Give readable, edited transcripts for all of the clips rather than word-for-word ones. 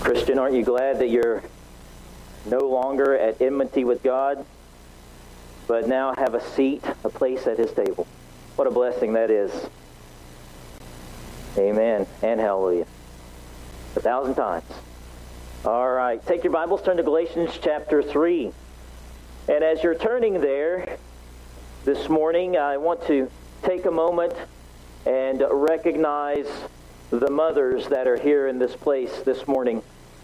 Christian, aren't you glad that you're no longer at enmity with God, but now have a seat, a place at His table? What a blessing that is. Amen and hallelujah. 1,000 times. All right, take your Bibles, turn to Galatians chapter 3. And as you're turning there this morning, I want to take a moment and recognize the mothers that are here in this place this morning.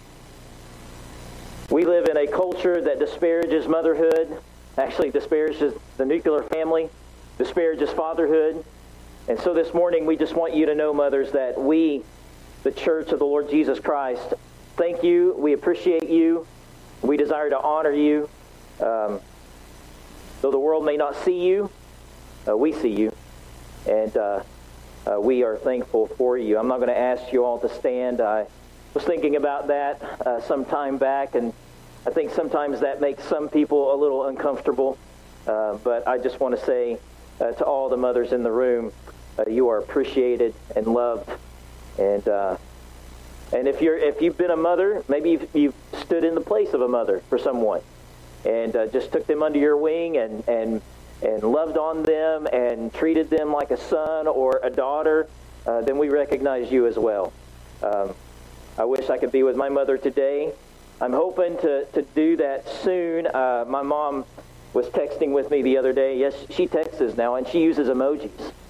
We live in a culture that disparages motherhood, actually disparages the nuclear family, disparages fatherhood. And so this morning we just want you to know, mothers, that we, the Church of the Lord Jesus Christ, thank you, we appreciate you, we desire to honor you. Though the world may not see you, we see you, and we are thankful for you. I'm not going to ask you all to stand. I was thinking about that some time back, and I think sometimes that makes some people a little uncomfortable, but I just want to say to all the mothers in the room, you are appreciated and loved, and if you've been a mother, maybe you've stood in the place of a mother for someone, and just took them under your wing and loved on them and treated them like a son or a daughter, then we recognize you as well. I wish I could be with my mother today. I'm hoping to do that soon. My mom was texting with me the other day. Yes, she texts now, and she uses emojis.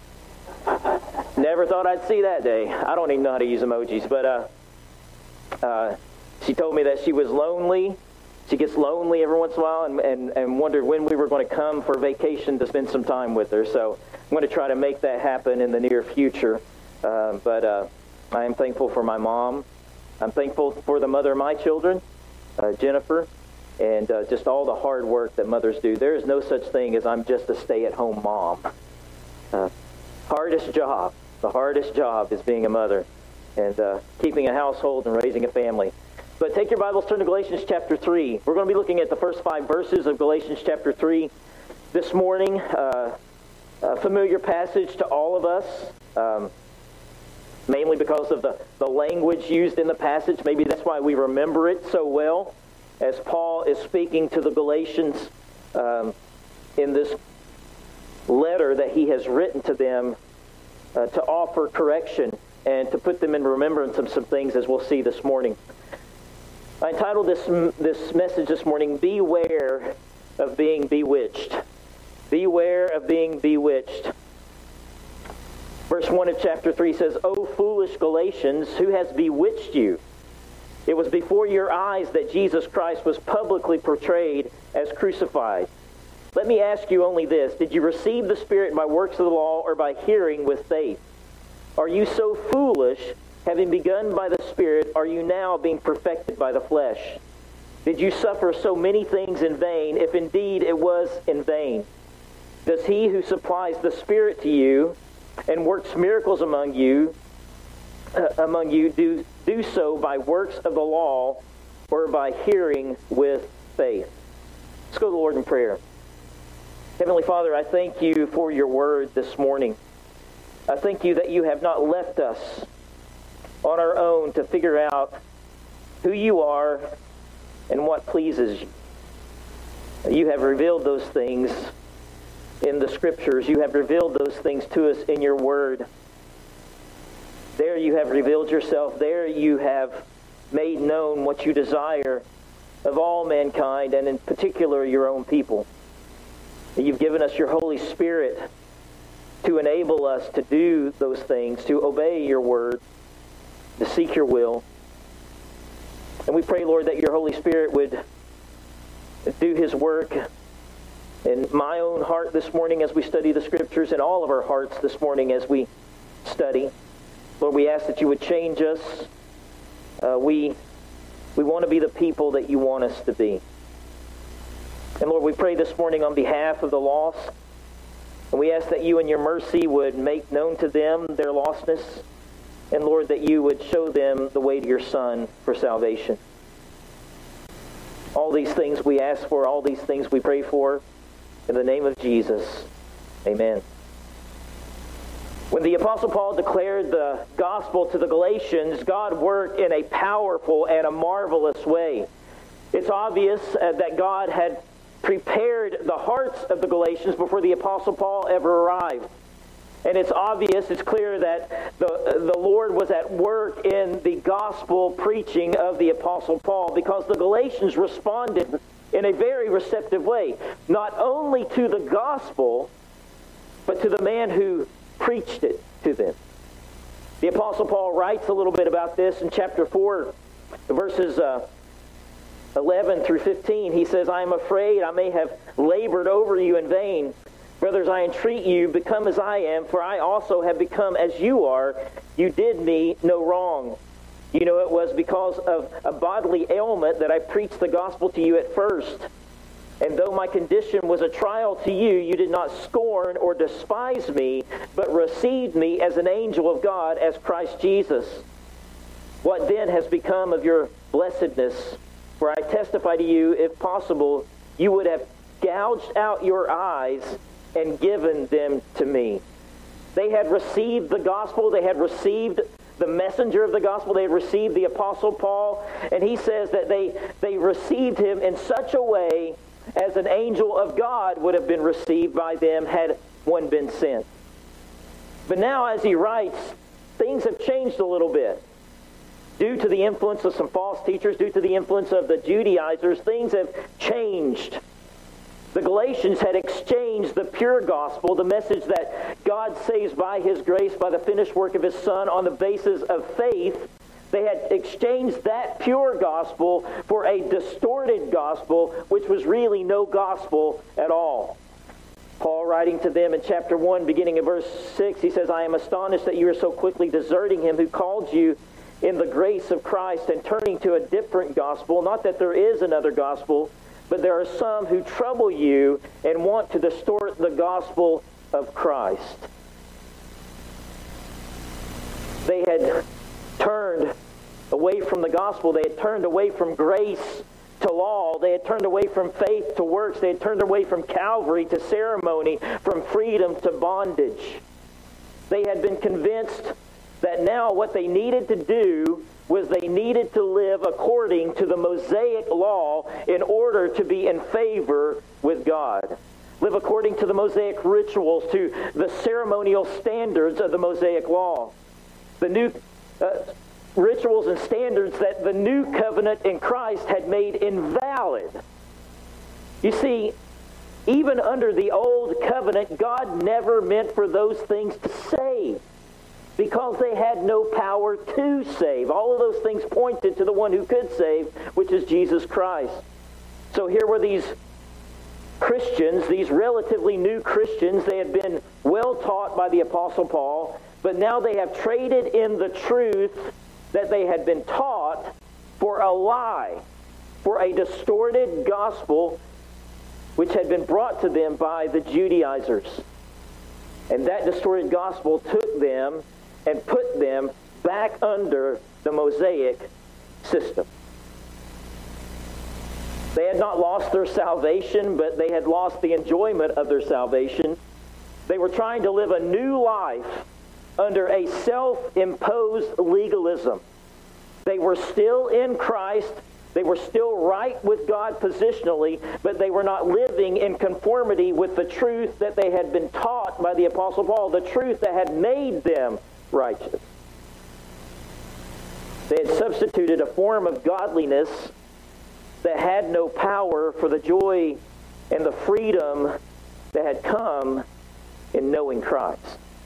Never thought I'd see that day. I don't even know how to use emojis, but she told me that she was lonely. She gets lonely every once in a while and wondered when we were going to come for vacation to spend some time with her. So I'm going to try to make that happen in the near future. But I am thankful for my mom. I'm thankful for the mother of my children, Jennifer, and just all the hard work that mothers do. There is no such thing as I'm just a stay-at-home mom. Hardest job. The hardest job is being a mother and keeping a household and raising a family. But take your Bibles, turn to Galatians chapter 3. We're going to be looking at the first 5 verses of Galatians chapter 3 this morning. A familiar passage to all of us, mainly because of the language used in the passage. Maybe that's why we remember it so well, as Paul is speaking to the Galatians in this letter that he has written to them to offer correction and to put them in remembrance of some things, as we'll see this morning. I entitled this message this morning, Beware of Being Bewitched. Beware of being bewitched. Verse 1 of chapter 3 says, O foolish Galatians, who has bewitched you? It was before your eyes that Jesus Christ was publicly portrayed as crucified. Let me ask you only this. Did you receive the Spirit by works of the law or by hearing with faith? Are you so foolish? Having begun by the Spirit, are you now being perfected by the flesh? Did you suffer so many things in vain, if indeed it was in vain? Does he who supplies the Spirit to you and works miracles among you do so by works of the law or by hearing with faith? Let's go to the Lord in prayer. Heavenly Father, I thank you for your word this morning. I thank you that you have not left us on our own to figure out who you are and what pleases you. You have revealed those things in the Scriptures. You have revealed those things to us in your word. There you have revealed yourself. There you have made known what you desire of all mankind, and in particular your own people. You've given us your Holy Spirit to enable us to do those things, to obey your word, to seek your will. And we pray, Lord, that your Holy Spirit would do his work in my own heart this morning as we study the Scriptures, and all of our hearts this morning as we study. Lord, we ask that you would change us. We want to be the people that you want us to be. And Lord, we pray this morning on behalf of the lost, and we ask that you in your mercy would make known to them their lostness, and Lord, that you would show them the way to your Son for salvation. All these things we ask for, all these things we pray for, in the name of Jesus. Amen. When the Apostle Paul declared the gospel to the Galatians, God worked in a powerful and a marvelous way. It's obvious that God had prepared the hearts of the Galatians before the Apostle Paul ever arrived. And it's obvious, it's clear that the Lord was at work in the gospel preaching of the Apostle Paul, because the Galatians responded in a very receptive way, not only to the gospel, but to the man who preached it to them. The Apostle Paul writes a little bit about this in chapter 4, verses 11 through 15. He says, I am afraid I may have labored over you in vain. Brothers, I entreat you, become as I am, for I also have become as you are. You did me no wrong. You know, it was because of a bodily ailment that I preached the gospel to you at first. And though my condition was a trial to you, you did not scorn or despise me, but received me as an angel of God, as Christ Jesus. What then has become of your blessedness? For I testify to you, if possible, you would have gouged out your eyes and given them to me. They had received the gospel. They had received the messenger of the gospel. They had received the Apostle Paul. And he says that they received him in such a way as an angel of God would have been received by them had one been sent. But now, as he writes, things have changed a little bit. Due to the influence of some false teachers, due to the influence of the Judaizers, things have changed. The Galatians had exchanged the pure gospel, the message that God saves by His grace, by the finished work of His Son, on the basis of faith. They had exchanged that pure gospel for a distorted gospel, which was really no gospel at all. Paul, writing to them in chapter 1, beginning of verse 6, he says, I am astonished that you are so quickly deserting Him who called you in the grace of Christ and turning to a different gospel. Not that there is another gospel, but there are some who trouble you and want to distort the gospel of Christ. They had turned away from the gospel. They had turned away from grace to law. They had turned away from faith to works. They had turned away from Calvary to ceremony, from freedom to bondage. They had been convinced that now what they needed to do was they needed to live according to the Mosaic law in order to be in favor with God. Live according to the Mosaic rituals, to the ceremonial standards of the Mosaic law. The new rituals and standards that the new covenant in Christ had made invalid. You see, even under the old covenant, God never meant for those things to save, because they had no power to save. All of those things pointed to the one who could save, which is Jesus Christ. So here were these Christians, these relatively new Christians. They had been well taught by the Apostle Paul, but now they have traded in the truth that they had been taught for a lie, for a distorted gospel which had been brought to them by the Judaizers. And that distorted gospel took them and put them back under the Mosaic system. They had not lost their salvation, but they had lost the enjoyment of their salvation. They were trying to live a new life under a self-imposed legalism. They were still in Christ. They were still right with God positionally, but they were not living in conformity with the truth that they had been taught by the Apostle Paul, the truth that had made them righteous. They had substituted a form of godliness that had no power for the joy and the freedom that had come in knowing Christ.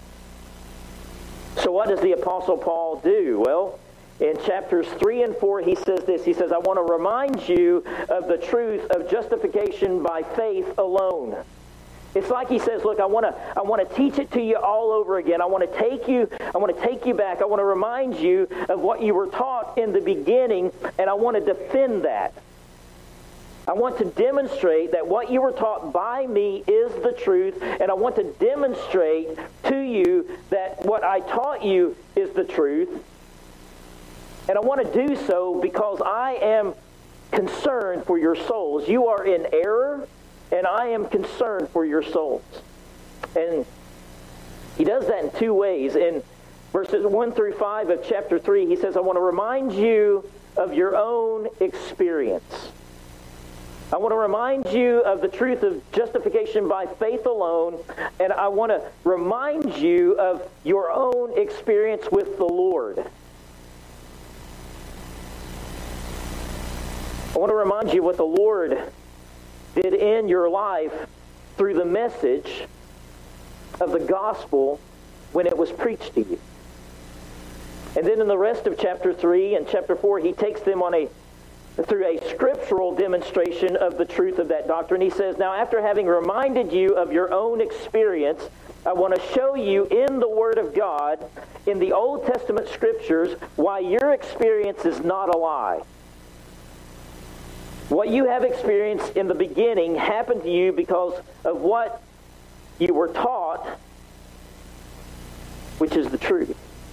So what does the Apostle Paul do? Well, in chapters 3 and 4, he says this. He says, I want to remind you of the truth of justification by faith alone. It's like he says, look, I want to teach it to you all over again. I want to take you back. I want to remind you of what you were taught in the beginning, and I want to defend that. I want to demonstrate that what you were taught by me is the truth, and I want to demonstrate to you that what I taught you is the truth. And I want to do so because I am concerned for your souls. You are in error, and I am concerned for your souls. And He does that in two ways. In verses 1 through 5 of chapter 3, he says, I want to remind you of your own experience. I want to remind you of the truth of justification by faith alone, and I want to remind you of your own experience with the Lord. I want to remind you what the Lord did in your life through the message of the gospel when it was preached to you. And then in the rest of chapter 3 and chapter 4, he takes them through a scriptural demonstration of the truth of that doctrine. He says, now after having reminded you of your own experience, I want to show you in the Word of God, in the Old Testament Scriptures, why your experience is not a lie. What you have experienced in the beginning happened to you because of what you were taught, which is the truth.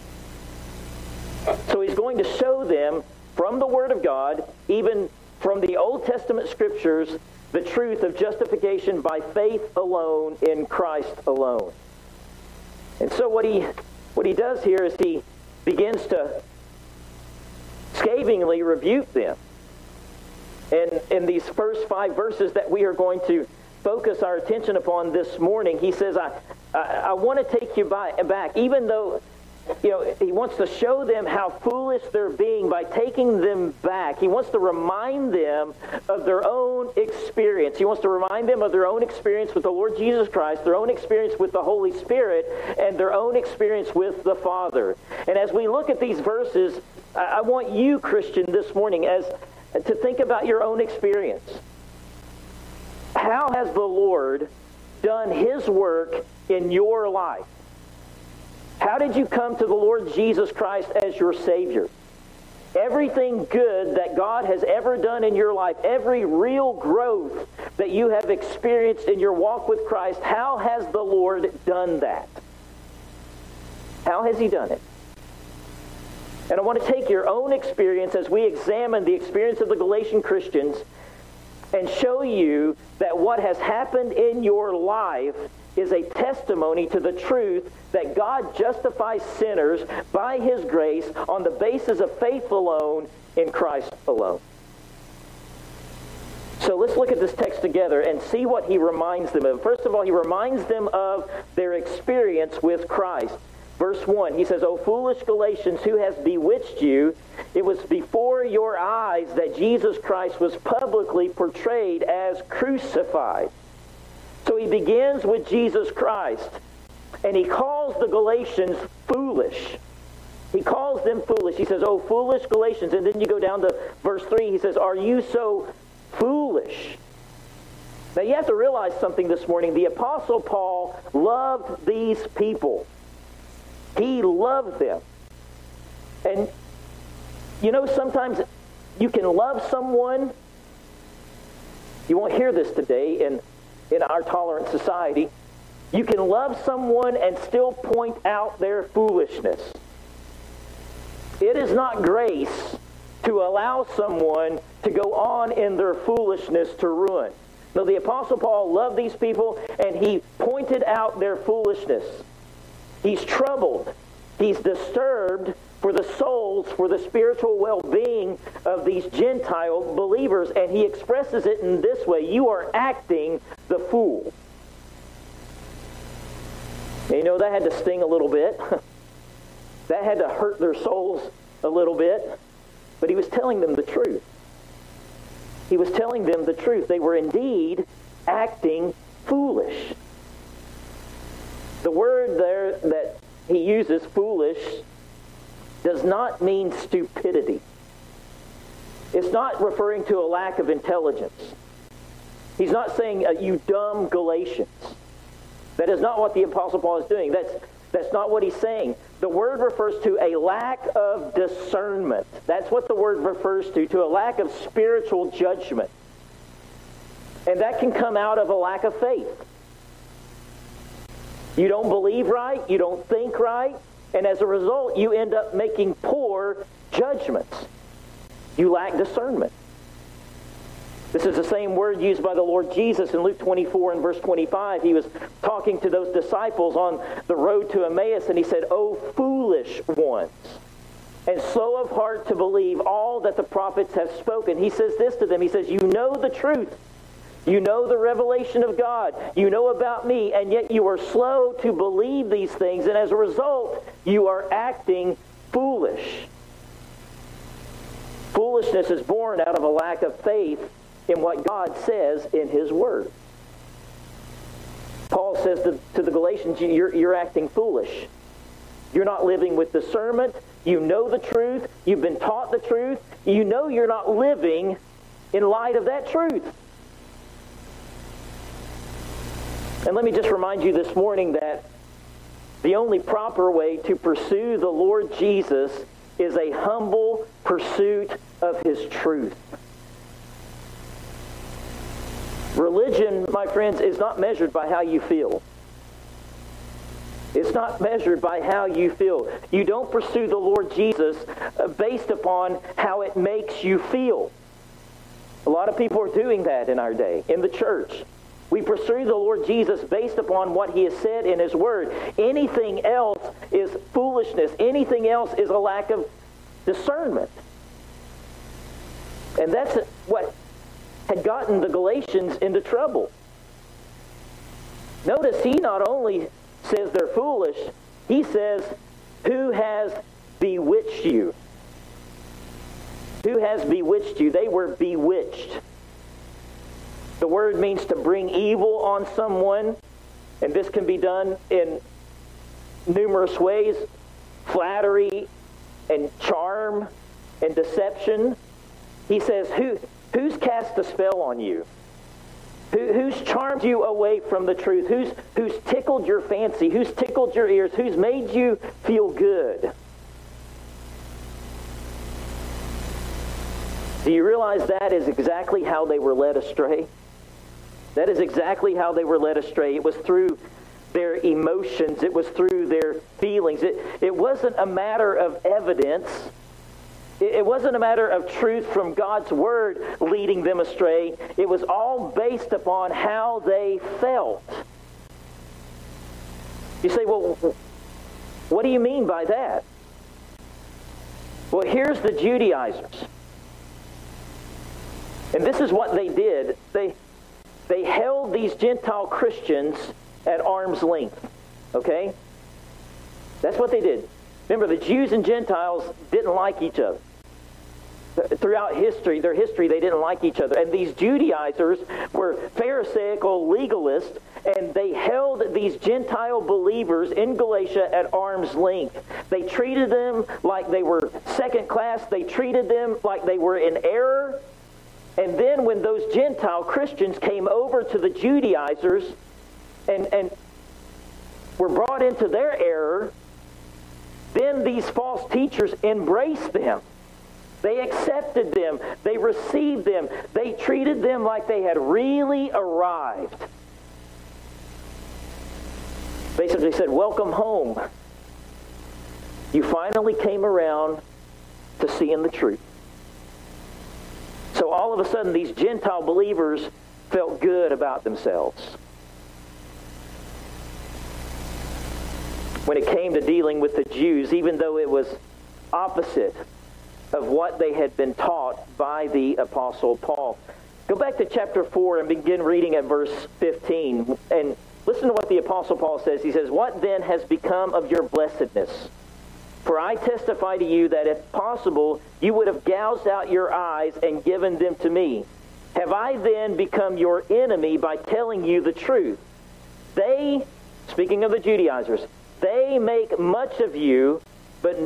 So he's going to show them from the Word of God, even from the Old Testament Scriptures, the truth of justification by faith alone in Christ alone. And so what he does here is he begins to scathingly rebuke them. And in these first 5 verses that we are going to focus our attention upon this morning, he says, I want to take you back, even though he wants to show them how foolish they're being by taking them back. He wants to remind them of their own experience. He wants to remind them of their own experience with the Lord Jesus Christ, their own experience with the Holy Spirit, and their own experience with the Father. And as we look at these verses, I want you, Christian, this morning to think about your own experience. How has the Lord done His work in your life? How did you come to the Lord Jesus Christ as your Savior? Everything good that God has ever done in your life, every real growth that you have experienced in your walk with Christ, how has the Lord done that? How has He done it? And I want to take your own experience as we examine the experience of the Galatian Christians and show you that what has happened in your life is a testimony to the truth that God justifies sinners by His grace on the basis of faith alone in Christ alone. So let's look at this text together and see what he reminds them of. First of all, he reminds them of their experience with Christ. Verse 1, he says, O foolish Galatians, who has bewitched you? It was before your eyes that Jesus Christ was publicly portrayed as crucified. So he begins with Jesus Christ, and he calls the Galatians foolish. He calls them foolish. He says, O foolish Galatians. And then you go down to verse 3, he says, Are you so foolish? Now you have to realize something this morning. The Apostle Paul loved these people. He loved them. And sometimes you can love someone. You won't hear this today in our tolerant society. You can love someone and still point out their foolishness. It is not grace to allow someone to go on in their foolishness to ruin. No, the Apostle Paul loved these people, and he pointed out their foolishness. He's troubled. He's disturbed for the souls, for the spiritual well-being of these Gentile believers. And he expresses it in this way: you are acting the fool. And that had to sting a little bit. That had to hurt their souls a little bit. But he was telling them the truth. He was telling them the truth. They were indeed acting foolish. The word there that he uses, foolish, does not mean stupidity. It's not referring to a lack of intelligence. He's not saying, you dumb Galatians. That is not what the Apostle Paul is doing. That's not what he's saying. The word refers to a lack of discernment. That's what the word refers to a lack of spiritual judgment. And that can come out of a lack of faith. You don't believe right, you don't think right, and as a result, you end up making poor judgments. You lack discernment. This is the same word used by the Lord Jesus in Luke 24 and verse 25. He was talking to those disciples on the road to Emmaus, and he said, "O foolish ones, and slow of heart to believe all that the prophets have spoken." He says this to them. He says, "You know the truth. You know the revelation of God. You know about me, and yet you are slow to believe these things, and as a result, you are acting foolish." Foolishness is born out of a lack of faith in what God says in His Word. Paul says to the Galatians, you're acting foolish. You're not living with discernment. You know the truth. You've been taught the truth. You know you're not living in light of that truth. And let me just remind you this morning that the only proper way to pursue the Lord Jesus is a humble pursuit of His truth. Religion, my friends, is not measured by how you feel. It's not measured by how you feel. You don't pursue the Lord Jesus based upon how it makes you feel. A lot of people are doing that in our day, in the church. We pursue the Lord Jesus based upon what He has said in His Word. Anything else is foolishness. Anything else is a lack of discernment. And that's what had gotten the Galatians into trouble. Notice he not only says they're foolish, he says, "Who has bewitched you?" Who has bewitched you? They were bewitched. The word means to bring evil on someone, and this can be done in numerous ways: flattery and charm and deception. He says, who's cast a spell on you? Who's charmed you away from the truth? Who's tickled your fancy? Who's tickled your ears? Who's made you feel good? Do you realize that is exactly how they were led astray? That is exactly how they were led astray. It was through their emotions. It was through their feelings. It wasn't a matter of evidence. It wasn't a matter of truth from God's Word leading them astray. It was all based upon how they felt. You say, well, what do you mean by that? Well, here's the Judaizers. And this is what they did. They held these Gentile Christians at arm's length. Okay? That's what they did. Remember, the Jews and Gentiles didn't like each other. Throughout their history, they didn't like each other. And these Judaizers were Pharisaical legalists, and they held these Gentile believers in Galatia at arm's length. They treated them like they were second class. They treated them like they were in error. And then when those Gentile Christians came over to the Judaizers and were brought into their error, then these false teachers embraced them. They accepted them. They received them. They treated them like they had really arrived. Basically said, "Welcome home. You finally came around to seeing the truth." So all of a sudden, these Gentile believers felt good about themselves. When it came to dealing with the Jews, even though it was opposite of what they had been taught by the Apostle Paul. Go back to chapter 4 and begin reading at verse 15. And listen to what the Apostle Paul says. He says, "What then has become of your blessedness? For I testify to you that if possible, you would have gouged out your eyes and given them to me. Have I then become your enemy by telling you the truth? They," speaking of the Judaizers, "they make much of you, but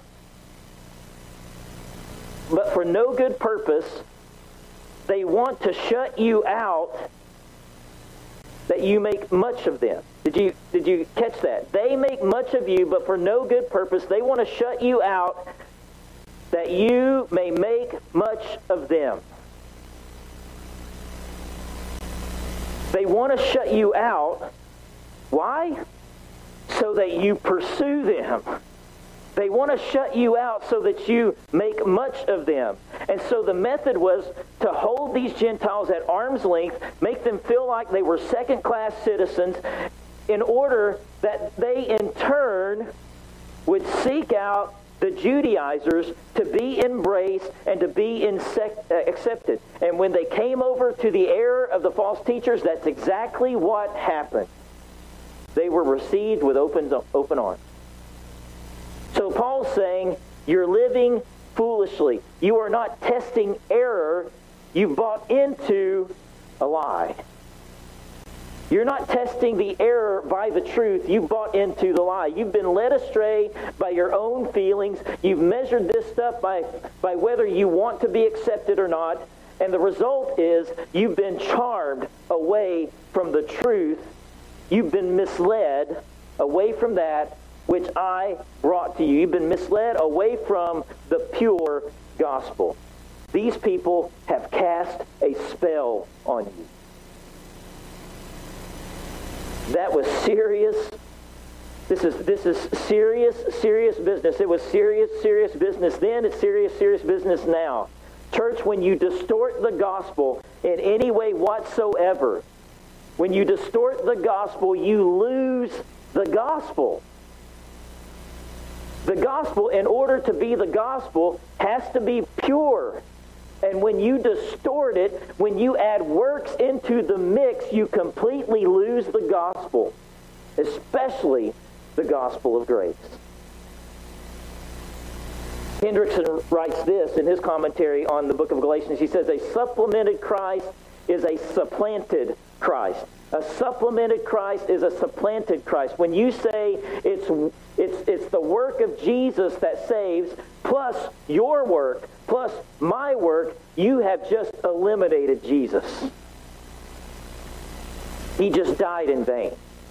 for no good purpose. They want to shut you out, that you make much of them." Did you catch that? They make much of you, but for no good purpose. They want to shut you out, that you may make much of them. They want to shut you out. Why? So that you pursue them. They want to shut you out so that you make much of them. And so the method was to hold these Gentiles at arm's length, make them feel like they were second-class citizens, in order that they in turn would seek out the Judaizers to be embraced and to be accepted. And when they came over to the error of the false teachers, that's exactly what happened. They were received with open arms. So Paul's saying, you're living foolishly. You are not testing error. You bought into a lie. You're not testing the error by the truth. You bought into the lie. You've been led astray by your own feelings. You've measured this stuff by whether you want to be accepted or not. And the result is you've been charmed away from the truth. You've been misled away from that which I brought to you. You've been misled away from the pure gospel. These people have cast a spell on you. That was serious. This is serious business. It was serious business then. It's serious business now. Church, when you distort the gospel in any way whatsoever, when you distort the gospel, you lose the gospel. The gospel, in order to be the gospel, has to be pure. And when you distort it, when you add works into the mix, you completely lose the gospel, especially the gospel of grace. Hendrickson writes this in his commentary on the book of Galatians. He says, a supplemented Christ is a supplanted Christ. A supplemented Christ is a supplanted Christ. When you say it's the work of Jesus that saves, plus your work, plus my work, you have just eliminated Jesus. He just died in vain.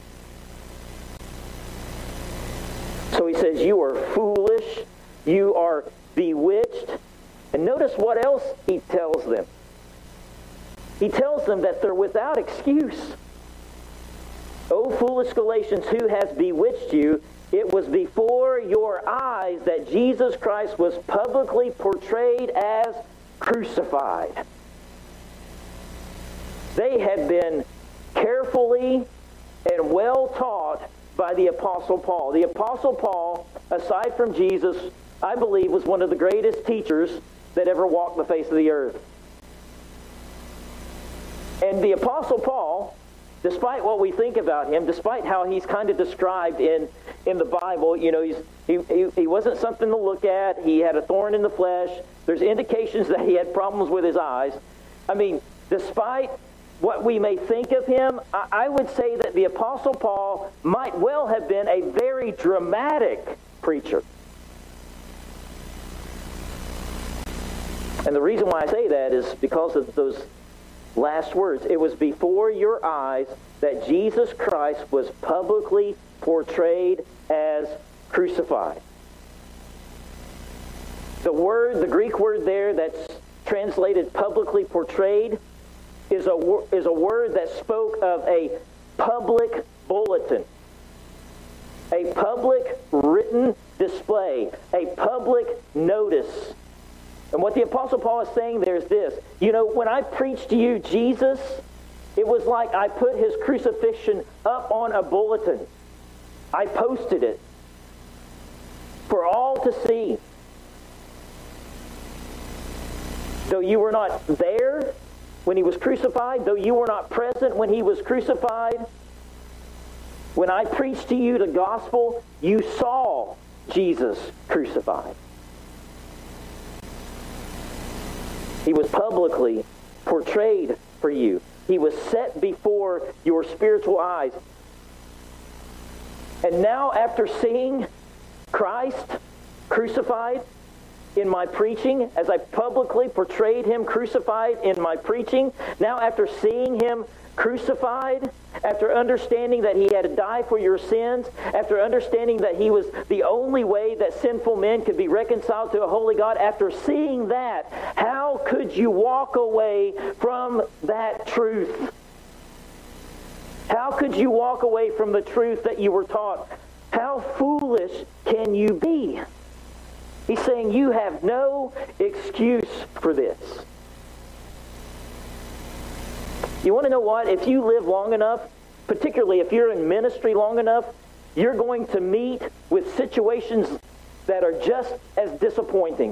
So he says, you are foolish, you are bewitched. And notice what else he tells them. He tells them that they're without excuse. O foolish Galatians, who has bewitched you? It was before your eyes that Jesus Christ was publicly portrayed as crucified. They had been carefully and well taught by the Apostle Paul. The Apostle Paul, aside from Jesus, I believe was one of the greatest teachers that ever walked the face of the earth. And the Apostle Paul, despite what we think about him, despite how he's kind of described in the Bible, you know, he wasn't something to look at. He had a thorn in the flesh. There's indications that he had problems with his eyes. I mean, despite what we may think of him, I would say that the Apostle Paul might well have been a very dramatic preacher. And the reason why I say that is because of those last words. It was before your eyes that Jesus Christ was publicly portrayed as crucified. The Greek word there that's translated publicly portrayed is a word that spoke of a public bulletin, a public written display, a public notice. And what the Apostle Paul is saying there is this. You know, when I preached to you Jesus, it was like I put his crucifixion up on a bulletin. I posted it for all to see. Though you were not there when he was crucified, though you were not present when he was crucified, when I preached to you the gospel, you saw Jesus crucified. He was publicly portrayed for you. He was set before your spiritual eyes. And now, after seeing Christ crucified in my preaching, as I publicly portrayed him crucified in my preaching, now after seeing him crucified, after understanding that he had to die for your sins, after understanding that he was the only way that sinful men could be reconciled to a holy God, after seeing that, how could you walk away from that truth? How could you walk away from the truth that you were taught? How foolish foolish can you be? He's saying you have no excuse for this. You want to know what? If you live long enough, particularly if you're in ministry long enough, you're going to meet with situations that are just as disappointing.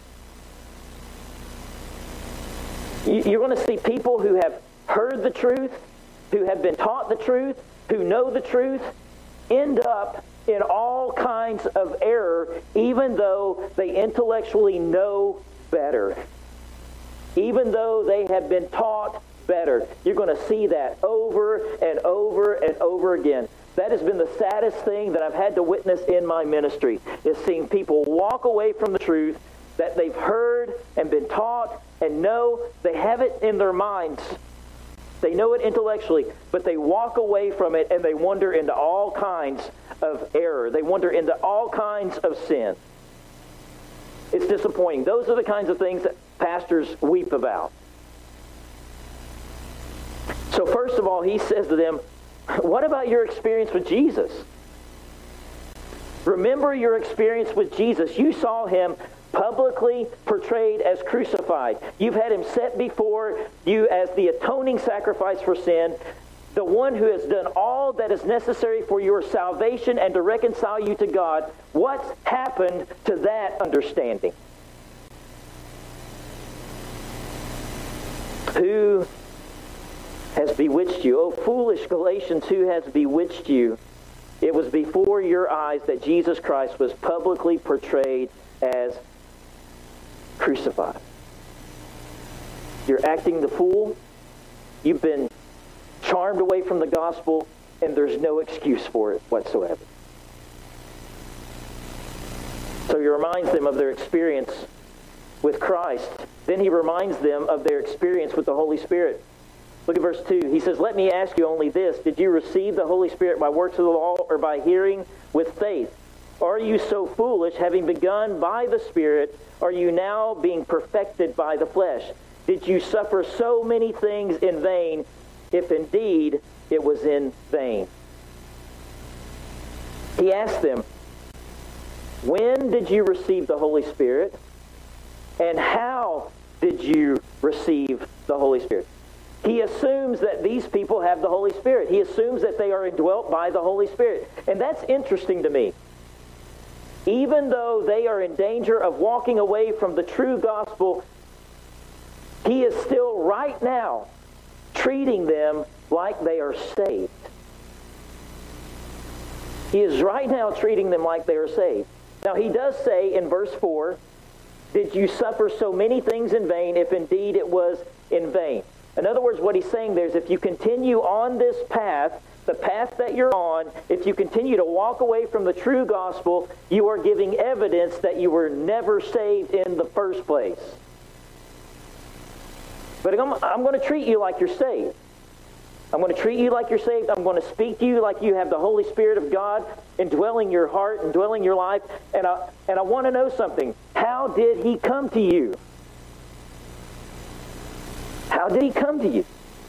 You're going to see people who have heard the truth, who have been taught the truth, who know the truth, end up in all kinds of error, even though they intellectually know better. Even though they have been taught better. You're going to see that over and over and over again. That has been the saddest thing that I've had to witness in my ministry, is seeing people walk away from the truth that they've heard and been taught and know. They have it in their minds. They know it intellectually, but they walk away from it and they wander into all kinds of error. They wander into all kinds of sin. It's disappointing. Those are the kinds of things that pastors weep about. So first of all, he says to them, what about your experience with Jesus? Remember your experience with Jesus. You saw him publicly portrayed as crucified. You've had him set before you as the atoning sacrifice for sin, the one who has done all that is necessary for your salvation and to reconcile you to God. What's happened to that understanding? Who has bewitched you? Oh, foolish Galatians, who has bewitched you? It was before your eyes that Jesus Christ was publicly portrayed as crucified. You're acting the fool. You've been charmed away from the gospel, and there's no excuse for it whatsoever. So he reminds them of their experience with Christ. Then he reminds them of their experience with the Holy Spirit. Look at verse 2. He says, let me ask you only this. Did you receive the Holy Spirit by works of the law or by hearing with faith? Are you so foolish, having begun by the Spirit, are you now being perfected by the flesh? Did you suffer so many things in vain, if indeed it was in vain? He asked them, when did you receive the Holy Spirit? And how did you receive the Holy Spirit? He assumes that these people have the Holy Spirit. He assumes that they are indwelt by the Holy Spirit. And that's interesting to me. Even though they are in danger of walking away from the true gospel, he is still right now treating them like they are saved. He is right now treating them like they are saved. Now he does say in verse 4, did you suffer so many things in vain, if indeed it was in vain? In other words, what he's saying there is if you continue on this path, the path that you're on, if you continue to walk away from the true gospel, you are giving evidence that you were never saved in the first place. But I'm going to treat you like you're saved. I'm going to treat you like you're saved. I'm going to speak to you like you have the Holy Spirit of God indwelling your heart, indwelling your life. And I want to know something. How did he come to you? How did he come to you?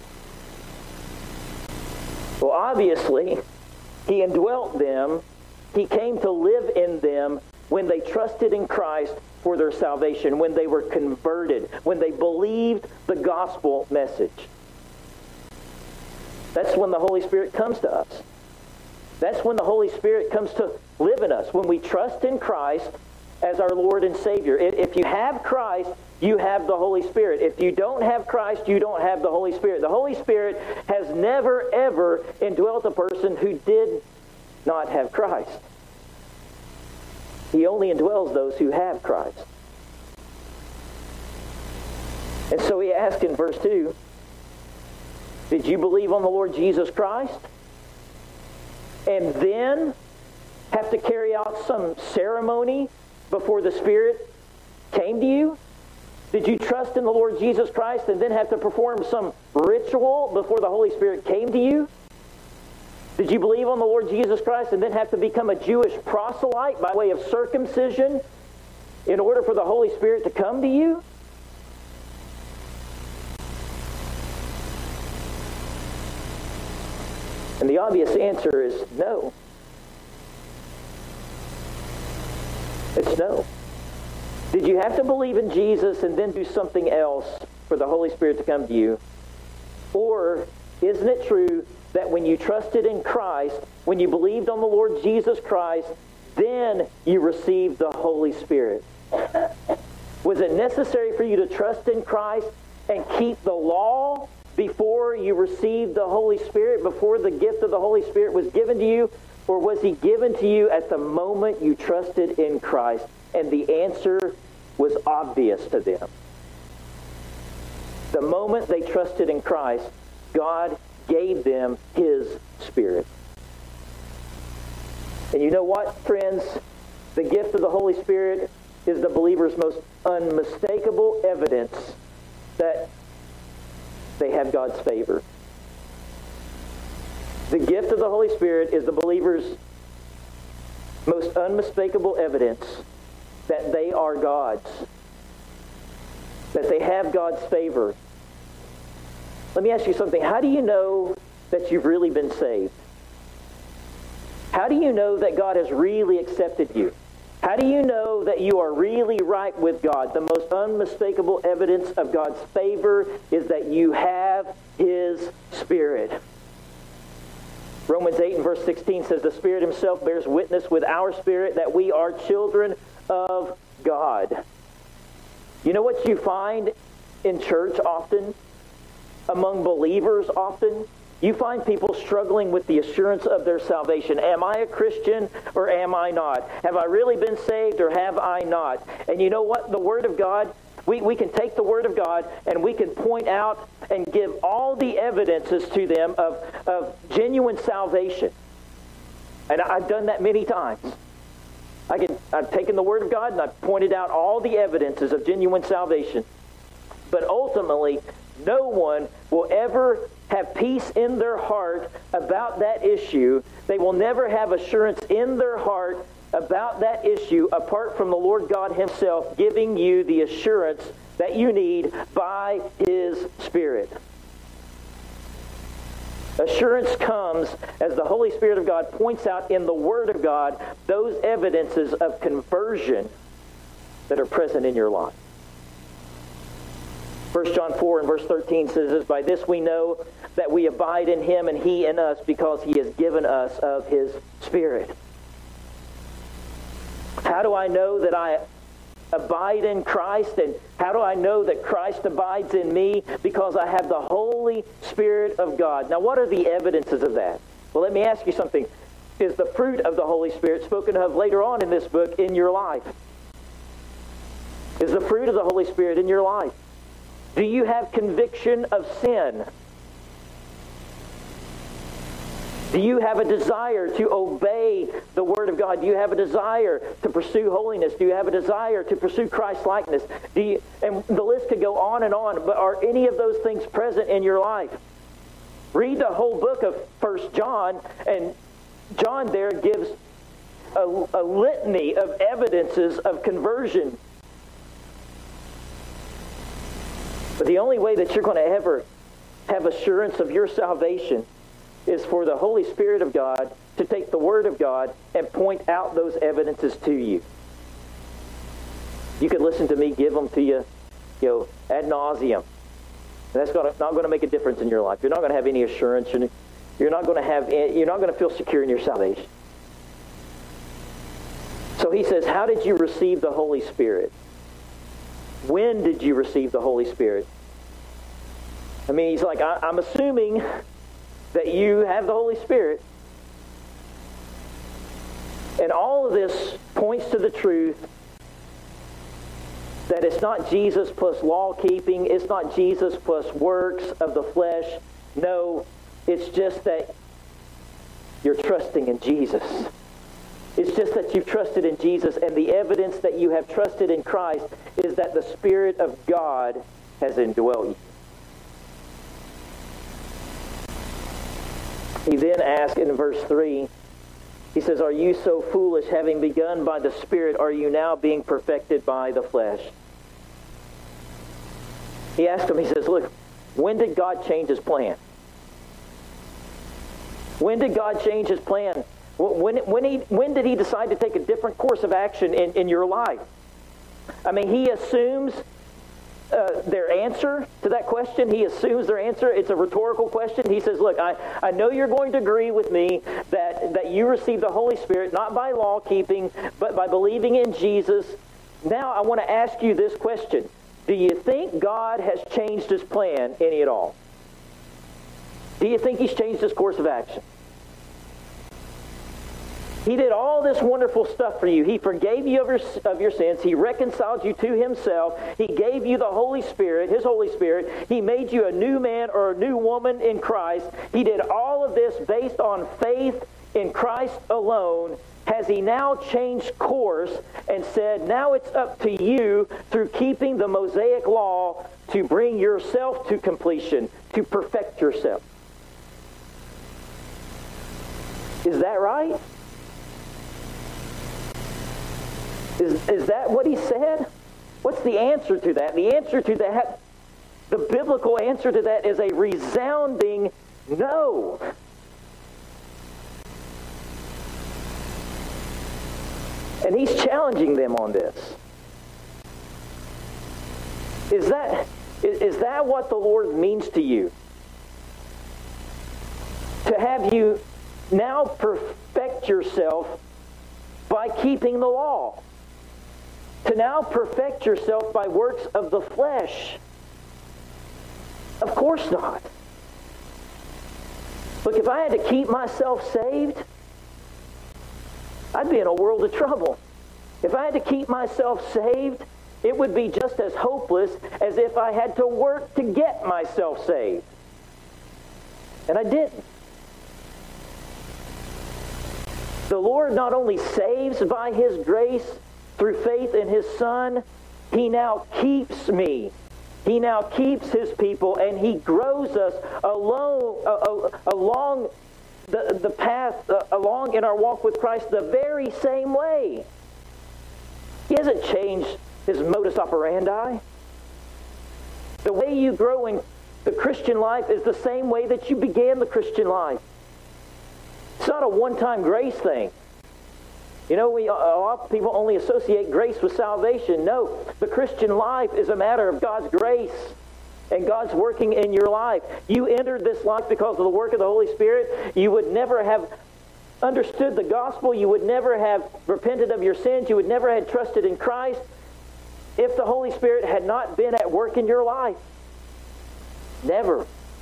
Well, obviously, he indwelt them. He came to live in them when they trusted in Christ for their salvation, when they were converted, when they believed the gospel message. That's when the Holy Spirit comes to us. That's when the Holy Spirit comes to live in us, when we trust in Christ as our Lord and Savior. If you have Christ, you have the Holy Spirit. If you don't have Christ, you don't have the Holy Spirit. The Holy Spirit has never, ever indwelt a person who did not have Christ. He only indwells those who have Christ. And so he asked in verse 2, did you believe on the Lord Jesus Christ? And then have to carry out some ceremony before the Spirit came to you? Did you trust in the Lord Jesus Christ and then have to perform some ritual before the Holy Spirit came to you? Did you believe on the Lord Jesus Christ and then have to become a Jewish proselyte by way of circumcision in order for the Holy Spirit to come to you? And the obvious answer is no. It's no. Did you have to believe in Jesus and then do something else for the Holy Spirit to come to you? Or isn't it true that when you trusted in Christ, when you believed on the Lord Jesus Christ, then you received the Holy Spirit? Was it necessary for you to trust in Christ and keep the law before you received the Holy Spirit, before the gift of the Holy Spirit was given to you? Or was He given to you at the moment you trusted in Christ? And the answer was obvious to them. The moment they trusted in Christ, God gave them His Spirit. And you know what, friends? The gift of the Holy Spirit is the believer's most unmistakable evidence that they have God's favor. The gift of the Holy Spirit is the believer's most unmistakable evidence that they are God's, that they have God's favor. Let me ask you something. How do you know that you've really been saved? How do you know that God has really accepted you? How do you know that you are really right with God? The most unmistakable evidence of God's favor is that you have His Spirit. Romans 8 and verse 16 says, the Spirit Himself bears witness with our spirit that we are children of God. You know what you find in church often? Among believers often? You find people struggling with the assurance of their salvation. Am I a Christian or am I not? Have I really been saved or have I not? And you know what? The Word of God, we can take the Word of God and we can point out and give all the evidences to them of genuine salvation. And I've done that many times. I've taken the Word of God and I've pointed out all the evidences of genuine salvation. But ultimately, no one will ever have peace in their heart about that issue. They will never have assurance in their heart about that issue apart from the Lord God Himself giving you the assurance that you need by His Spirit. Assurance comes as the Holy Spirit of God points out in the Word of God those evidences of conversion that are present in your life. 1 John 4 and verse 13 says, by this we know that we abide in Him and He in us because He has given us of His Spirit. How do I know that I abide in Christ? And how do I know that Christ abides in me? Because I have the Holy Spirit of God. Now, what are the evidences of that? Well, let me ask you something. Is the fruit of the Holy Spirit spoken of later on in this book in your life? Is the fruit of the Holy Spirit in your life? Do you have conviction of sin? Do you have a desire to obey the Word of God? Do you have a desire to pursue holiness? Do you have a desire to pursue Christ-likeness? And the list could go on and on, but are any of those things present in your life? Read the whole book of 1 John, and John there gives a litany of evidences of conversion. But the only way that you're going to ever have assurance of your salvation is for the Holy Spirit of God to take the Word of God and point out those evidences to you. You could listen to me give them to you, ad nauseum. That's not going to make a difference in your life. You're not going to have any assurance. You're not going to feel secure in your salvation. So he says, how did you receive the Holy Spirit? When did you receive the Holy Spirit? I mean, he's like, I'm assuming that you have the Holy Spirit. And all of this points to the truth that it's not Jesus plus law-keeping. It's not Jesus plus works of the flesh. No, it's just that you're trusting in Jesus. It's just that you've trusted in Jesus, and the evidence that you have trusted in Christ is that the Spirit of God has indwelt you. He then asks in verse 3, he says, are you so foolish, having begun by the Spirit, are you now being perfected by the flesh? He asked him, he says, look, when did God change His plan? When did God change His plan When did he decide to take a different course of action in your life? I mean, he assumes their answer to that question. He assumes their answer. It's a rhetorical question. He says, look, I know you're going to agree with me that you received the Holy Spirit, not by law keeping, but by believing in Jesus. Now I want to ask you this question. Do you think God has changed his plan any at all? Do you think he's changed his course of action? He did all this wonderful stuff for you. He forgave you of your sins. He reconciled you to himself. He gave you the Holy Spirit, his Holy Spirit. He made you a new man or a new woman in Christ. He did all of this based on faith in Christ alone. Has he now changed course and said, now it's up to you through keeping the Mosaic law to bring yourself to completion, to perfect yourself? Is that right? Is that what he said? What's the answer to that? The answer to that, the biblical answer to that is a resounding no. And he's challenging them on this. Is that what the Lord means to you? To have you now perfect yourself by keeping the law? To now perfect yourself by works of the flesh? Of course not. Look, if I had to keep myself saved, I'd be in a world of trouble. If I had to keep myself saved, it would be just as hopeless as if I had to work to get myself saved. And I didn't. The Lord not only saves by his grace through faith in his Son, he now keeps me. He now keeps his people, and he grows us along the path, along in our walk with Christ the very same way. He hasn't changed his modus operandi. The way you grow in the Christian life is the same way that you began the Christian life. It's not a one-time grace thing. You know, a lot of people only associate grace with salvation. No, the Christian life is a matter of God's grace and God's working in your life. You entered this life because of the work of the Holy Spirit. You would never have understood the gospel. You would never have repented of your sins. You would never have trusted in Christ if the Holy Spirit had not been at work in your life. Never.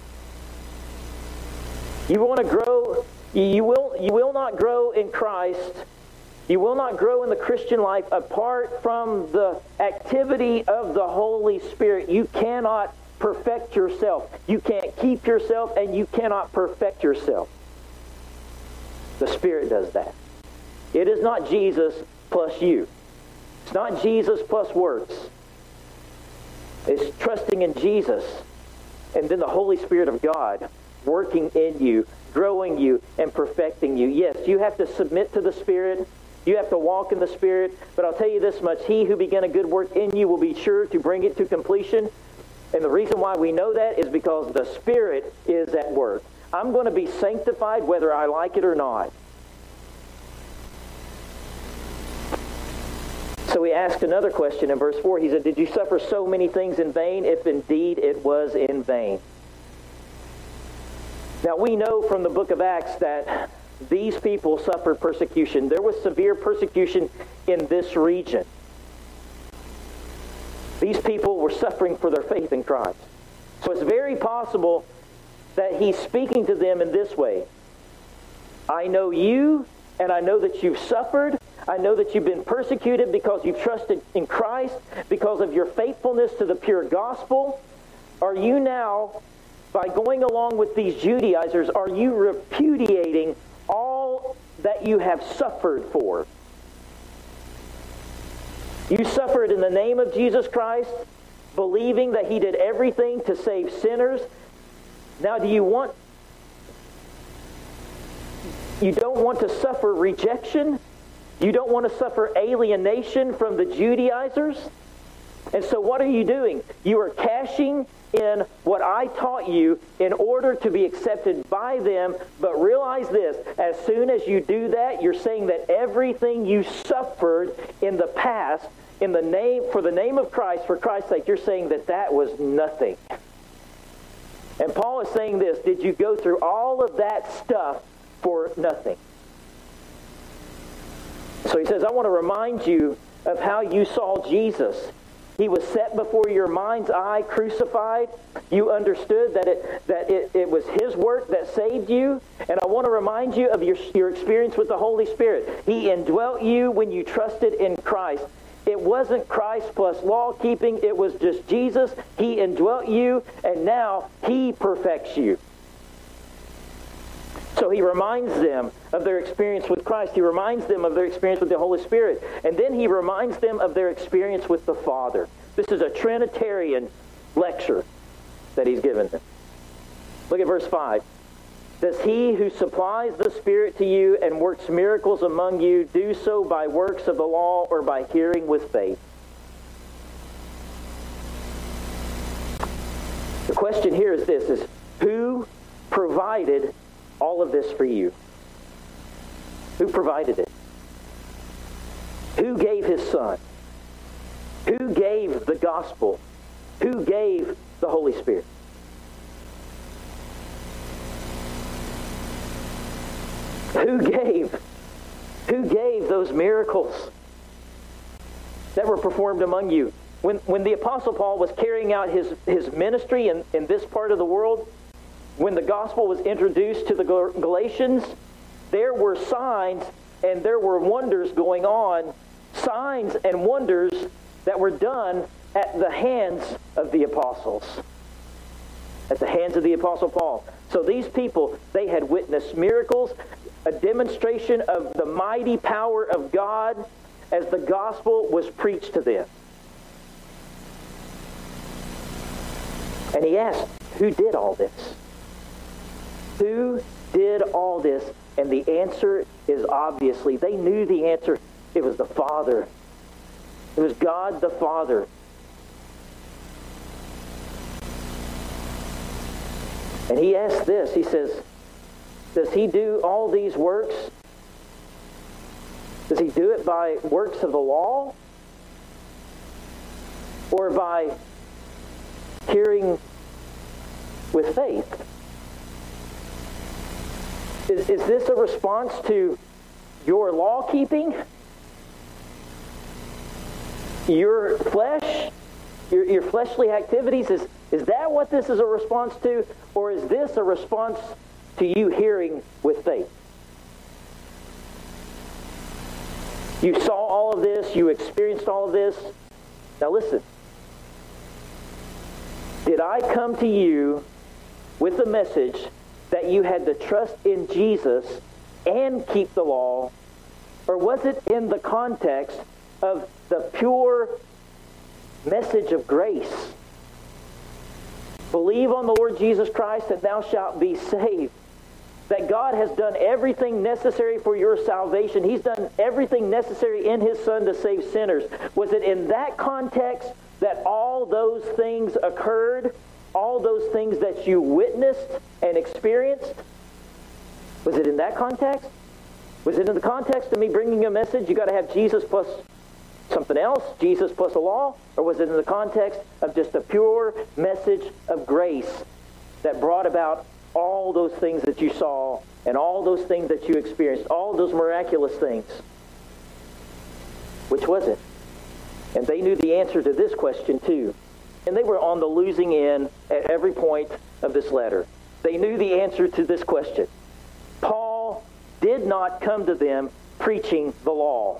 You want to grow. You will not grow in Christ. You will not grow in the Christian life apart from the activity of the Holy Spirit. You cannot perfect yourself. You can't keep yourself, and you cannot perfect yourself. The Spirit does that. It is not Jesus plus you. It's not Jesus plus works. It's trusting in Jesus and then the Holy Spirit of God working in you, growing you, and perfecting you. Yes, you have to submit to the Spirit. You have to walk in the Spirit. But I'll tell you this much. He who began a good work in you will be sure to bring it to completion. And the reason why we know that is because the Spirit is at work. I'm going to be sanctified whether I like it or not. So he asked another question in verse 4. He said, did you suffer so many things in vain, if indeed it was in vain? Now we know from the book of Acts that these people suffered persecution. There was severe persecution in this region. These people were suffering for their faith in Christ. So it's very possible that he's speaking to them in this way. I know you, and I know that you've suffered. I know that you've been persecuted because you've trusted in Christ, because of your faithfulness to the pure gospel. Are you now, by going along with these Judaizers, are you repudiating all that you have suffered for? You suffered in the name of Jesus Christ, believing that he did everything to save sinners. Now you don't want to suffer rejection? You don't want to suffer alienation from the Judaizers? And so what are you doing? You are cashing in what I taught you in order to be accepted by them. But realize this, as soon as you do that, you're saying that everything you suffered in the past, for the name of Christ, for Christ's sake, you're saying that that was nothing. And Paul is saying this, did you go through all of that stuff for nothing? So he says, I want to remind you of how you saw Jesus. He was set before your mind's eye, crucified. You understood that it was His work that saved you. And I want to remind you of your experience with the Holy Spirit. He indwelt you when you trusted in Christ. It wasn't Christ plus law keeping. It was just Jesus. He indwelt you, and now He perfects you. So he reminds them of their experience with Christ. He reminds them of their experience with the Holy Spirit. And then he reminds them of their experience with the Father. This is a Trinitarian lecture that he's given them. Look at verse 5. Does he who supplies the Spirit to you and works miracles among you do so by works of the law or by hearing with faith? The question here is this, is who provided all of this for you? Who provided it? Who gave His Son? Who gave the gospel? Who gave the Holy Spirit? Who gave those miracles that were performed among you? When the Apostle Paul was carrying out his ministry in this part of the world, when the gospel was introduced to the Galatians, there were signs and there were wonders going on, signs and wonders that were done at the hands of the apostles, at the hands of the Apostle Paul. So these people, they had witnessed miracles, a demonstration of the mighty power of God as the gospel was preached to them. And he asked, who did all this? Who did all this? And the answer is obviously, they knew the answer. It was the Father. It was God the Father. And he asked this, he says, does he do all these works? Does he do it by works of the law? Or by hearing with faith? Is this a response to your law keeping? Your flesh? Your fleshly activities? Is that what this is a response to? Or is this a response to you hearing with faith? You saw all of this. You experienced all of this. Now listen. Did I come to you with the message that you had to trust in Jesus and keep the law? Or was it in the context of the pure message of grace? Believe on the Lord Jesus Christ and thou shalt be saved. That God has done everything necessary for your salvation. He's done everything necessary in His Son to save sinners. Was it in that context that all those things occurred? All those things that you witnessed and experienced? Was it in that context? Was it in the context of me bringing a message, you got to have Jesus plus something else, Jesus plus the law? Or was it in the context of just a pure message of grace that brought about all those things that you saw and all those things that you experienced, all those miraculous things? Which was it? And they knew the answer to this question too. And they were on the losing end at every point of this letter. They knew the answer to this question. Paul did not come to them preaching the law.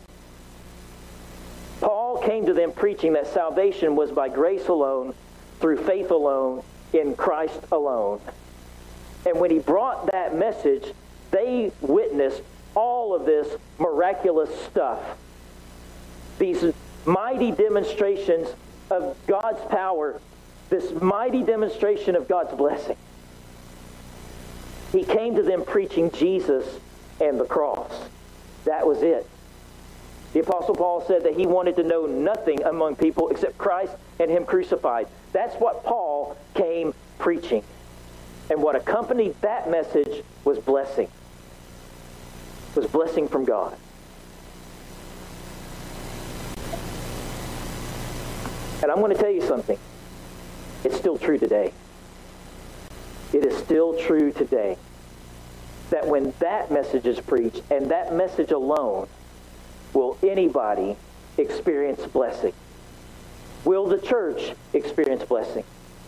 Paul came to them preaching that salvation was by grace alone, through faith alone, in Christ alone. And when he brought that message, they witnessed all of this miraculous stuff. These mighty demonstrations of God's power, this mighty demonstration of God's blessing. He came to them preaching Jesus and the cross. That was it. The Apostle Paul said that he wanted to know nothing among people except Christ and Him crucified. That's what Paul came preaching. And what accompanied that message was blessing. It was blessing from God. And I'm going to tell you something. It's still true today. It is still true today that when that message is preached, and that message alone, will anybody experience blessing? Will the church experience blessing?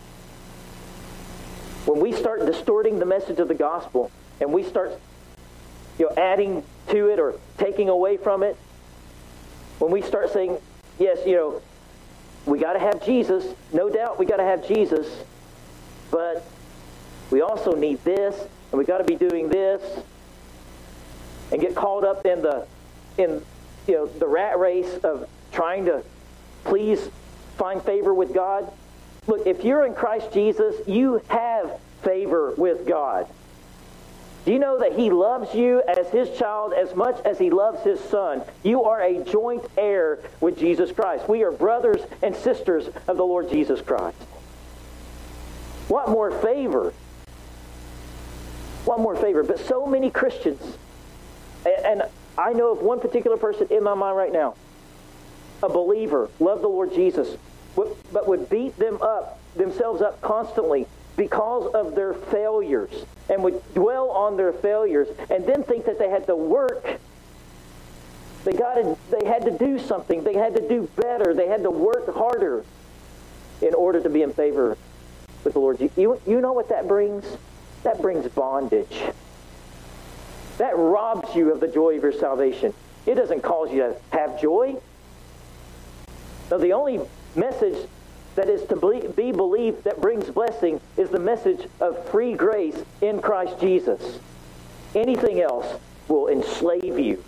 When we start distorting the message of the gospel, and we start adding to it or taking away from it, when we start saying, yes, we got to have Jesus, no doubt we got to have Jesus, but we also need this, and we got to be doing this, and get caught up in the rat race of trying to find favor with God. Look, if you're in Christ Jesus, you have favor with God. Do you know that He loves you as His child as much as He loves His Son? You are a joint heir with Jesus Christ. We are brothers and sisters of the Lord Jesus Christ. What more favor? What more favor? But so many Christians, and I know of one particular person in my mind right now, a believer, loved the Lord Jesus, but would beat themselves up constantly because of their failures, and would dwell on their failures, and then think that they had to work. They had to do something. They had to do better. They had to work harder in order to be in favor with the Lord. You know what that brings? That brings bondage. That robs you of the joy of your salvation. It doesn't cause you to have joy. No, the only message that is to be believed that brings blessing is the message of free grace in Christ Jesus. Anything else will enslave you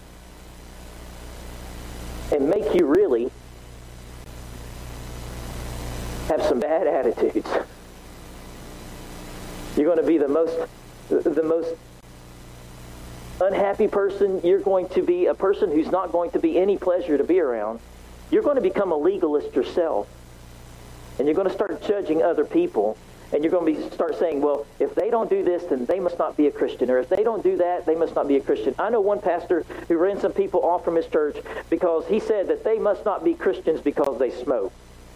and make you really have some bad attitudes. You're going to be the most unhappy person. You're going to be a person who's not going to be any pleasure to be around. You're going to become a legalist yourself. And you're going to start judging other people. And you're going to start saying, well, if they don't do this, then they must not be a Christian. Or if they don't do that, they must not be a Christian. I know one pastor who ran some people off from his church because he said that they must not be Christians because they smoke.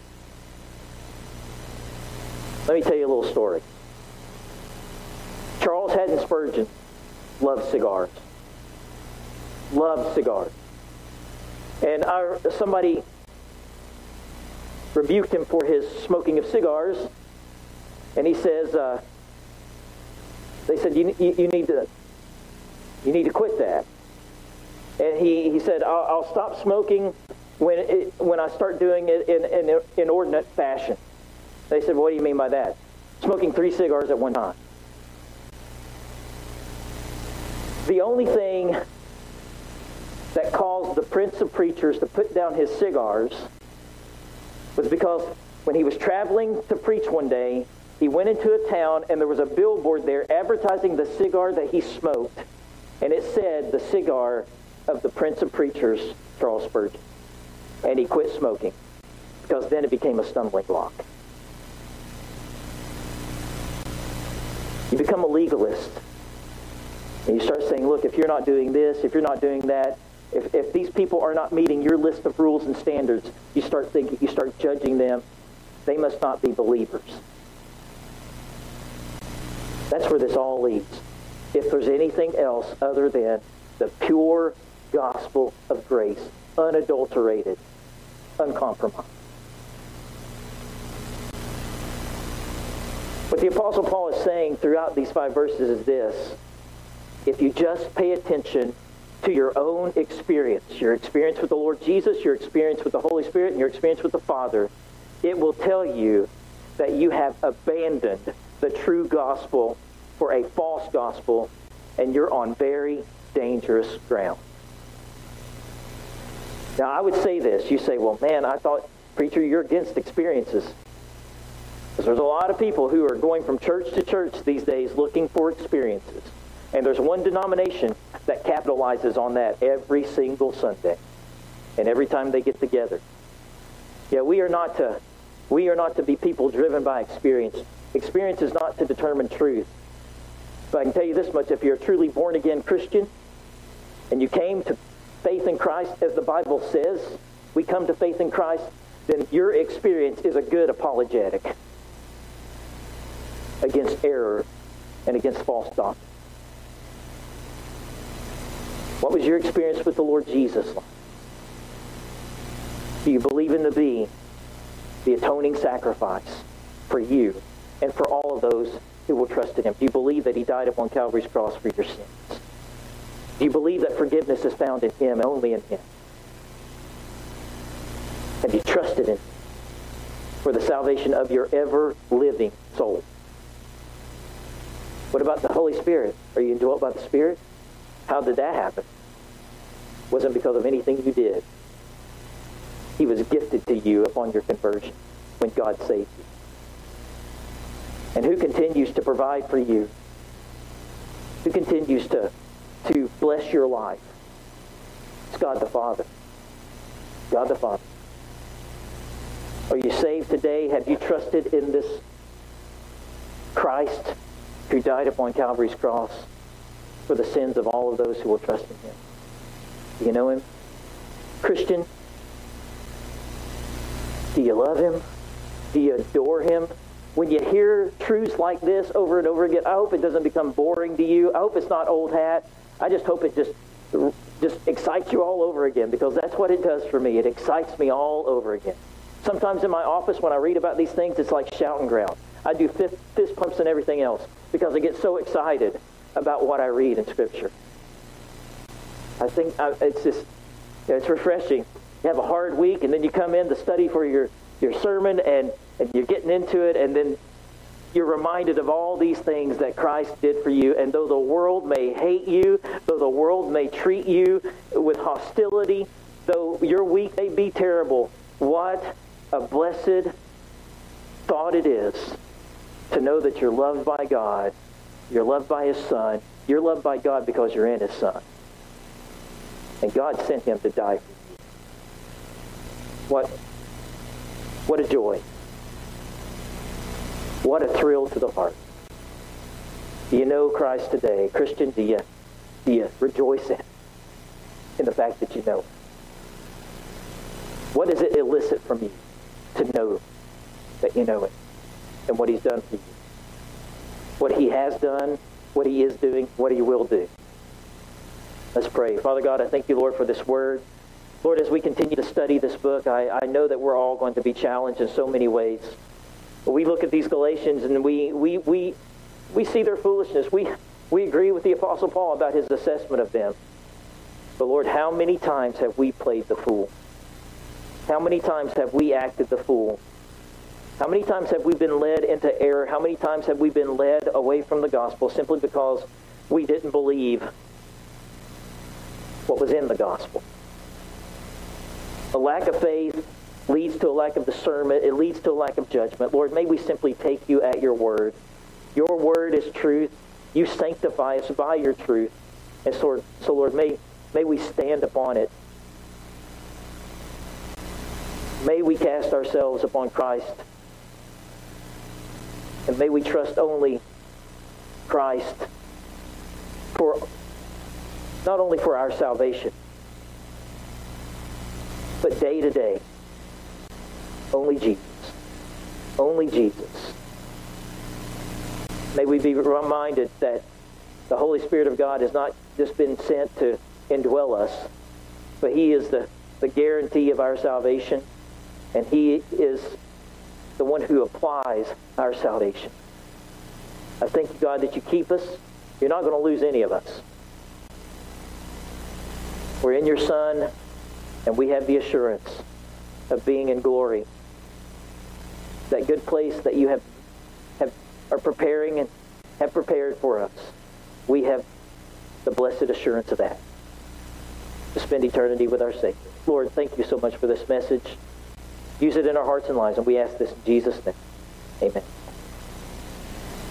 Let me tell you a little story. Charles Haddon Spurgeon loved cigars. Loved cigars. And somebody rebuked him for his smoking of cigars, and he says, they said, you need to quit that. And he said, I'll stop smoking when I start doing it in an inordinate fashion. They said, what do you mean by that? Smoking 3 cigars at one time. The only thing that caused the Prince of Preachers to put down his cigars was because when he was traveling to preach one day, he went into a town and there was a billboard there advertising the cigar that he smoked, and it said the cigar of the Prince of Preachers, Charles Spurgeon. And he quit smoking because then it became a stumbling block. You become a legalist. And you start saying, look, if you're not doing this, if you're not doing that, if these people are not meeting your list of rules and standards, you start judging them. They must not be believers. That's where this all leads. If there's anything else other than the pure gospel of grace, unadulterated, uncompromised. What the Apostle Paul is saying throughout these 5 verses is this: if you just pay attention to your own experience, your experience with the Lord Jesus, your experience with the Holy Spirit, and your experience with the Father, it will tell you that you have abandoned the true gospel for a false gospel, and you're on very dangerous ground. Now, I would say this. You say, well, man, I thought, preacher, you're against experiences. Because there's a lot of people who are going from church to church these days looking for experiences. And there's one denomination that capitalizes on that every single Sunday. And every time they get together. Yeah, we are not to be people driven by experience. Experience is not to determine truth. But I can tell you this much, if you're a truly born-again Christian, and you came to faith in Christ, as the Bible says, we come to faith in Christ, then your experience is a good apologetic against error and against false doctrine. What was your experience with the Lord Jesus like? Do you believe Him to be the atoning sacrifice for you and for all of those who will trust in Him? Do you believe that He died upon Calvary's cross for your sins? Do you believe that forgiveness is found in Him, only in Him? Have you trusted in Him for the salvation of your ever-living soul? What about the Holy Spirit? Are you indwelt by the Spirit? How did that happen? It wasn't because of anything you did. He was gifted to you upon your conversion when God saved you. And who continues to provide for you? Who continues to bless your life? It's God the Father. God the Father. Are you saved today? Have you trusted in this Christ who died upon Calvary's cross for the sins of all of those who will trust in Him? Do you know Him? Christian, do you love Him? Do you adore Him? When you hear truths like this over and over again, I hope it doesn't become boring to you. I hope it's not old hat. I just hope it just excites you all over again, because that's what it does for me. It excites me all over again. Sometimes in my office when I read about these things, it's like shouting ground. I do fist pumps and everything else because I get so excited about what I read in Scripture. I think it's just, it's refreshing. You have a hard week, and then you come in to study for your sermon, and you're getting into it, and then you're reminded of all these things that Christ did for you. And though the world may hate you, though the world may treat you with hostility, though your week may be terrible, what a blessed thought it is to know that you're loved by God, you're loved by His Son, you're loved by God because you're in His Son. And God sent Him to die for you. What a joy. What a thrill to the heart. Do you know Christ today? Christian, do you rejoice in the fact that you know Him? What does it elicit from you to know that you know Him and what He's done for you? What He has done, what He is doing, what He will do. Let's pray. Father God, I thank you, Lord, for this word. Lord, as we continue to study this book, I know that we're all going to be challenged in so many ways. We look at these Galatians and we see their foolishness. We agree with the Apostle Paul about his assessment of them. But Lord, how many times have we played the fool? How many times have we acted the fool? How many times have we been led into error? How many times have we been led away from the gospel simply because we didn't believe what was in the gospel? A lack of faith leads to a lack of discernment. It leads to a lack of judgment. Lord, may we simply take you at your word. Your word is truth. You sanctify us by your truth. And so Lord, may we stand upon it. May we cast ourselves upon Christ. And may we trust only Christ not only for our salvation, but day to day, only Jesus. Only Jesus. May we be reminded that the Holy Spirit of God has not just been sent to indwell us, but He is the guarantee of our salvation, and He is the one who applies our salvation. I thank you, God, that you keep us. You're not going to lose any of us. We're in your Son, and we have the assurance of being in glory. That good place that you are preparing and have prepared for us. We have the blessed assurance of that. To spend eternity with our Savior. Lord, thank you so much for this message. Use it in our hearts and lives, and we ask this in Jesus' name. Amen.